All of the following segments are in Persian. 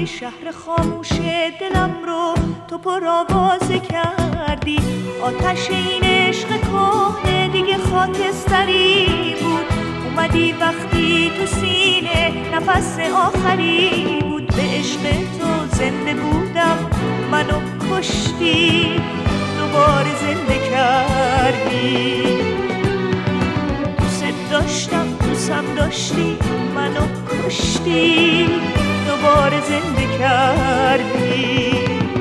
رفتی شهر خاموش دلم رو تو پرآوازه کردی. آتش این عشق کهنه دیگه خاکستری بود. اومدی وقتی تو سینه نفس آخری بود. به عشق تو زنده بودم منو کشتی دوباره زنده کردی. دوست داشتم دوستم داشتی منو کشتی دوباره زنده کردی.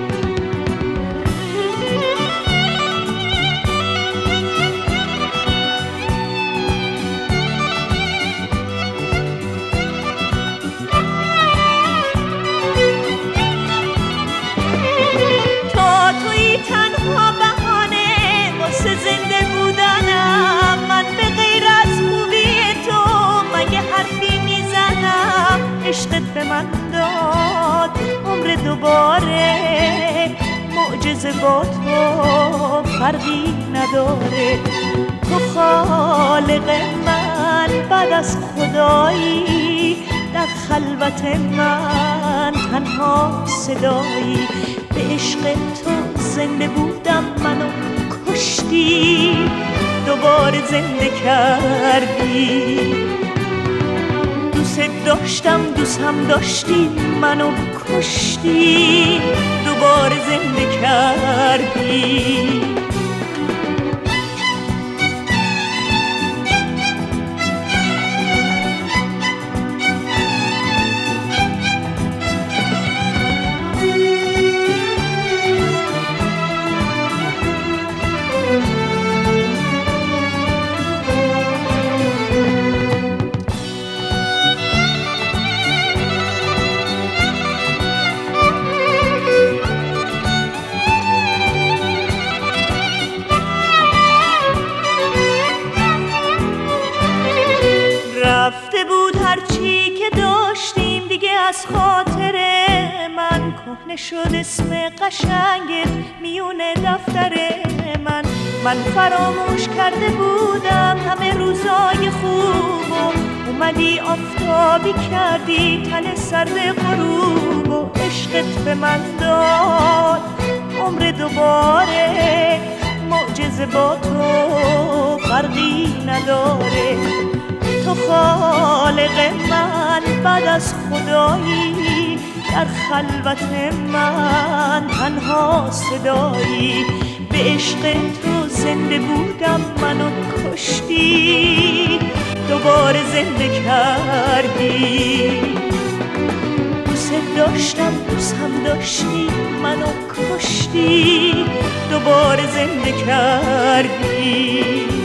تا توی تنها بهانه واسه زنده بودنم. من به غیر از خوبی تو مگه حرفی میزنم. عشقت به من داد عمر دوباره. معجزه با تو فرقی نداره. تو خالق من بعد از خدایی. در خلوت من تنها صدایی. به عشق تو زنده بودم منو کشتی دوباره زنده کردی. دوست داشتم دوستم داشتی منو کشتی دوباره زنده کردی. رفته بود هرچی که داشتیم دیگه از خاطر من. کهنه شد اسم قشنگت میونه دفتر من. من فراموش کرده بودم همه روزای خوبو. اومدی آفتابی کردی تن سر غروب. و عشقت به من داد عمر دوباره. معجزه با تو فرقی نداره. تو خالق من بعد از خدایی. در خلوت من تنها صدایی. به عشق تو زنده بودم منو کشتی دوباره زنده کردی. دوست داشتم دوستم داشتی منو کشتی دوباره زنده کردی.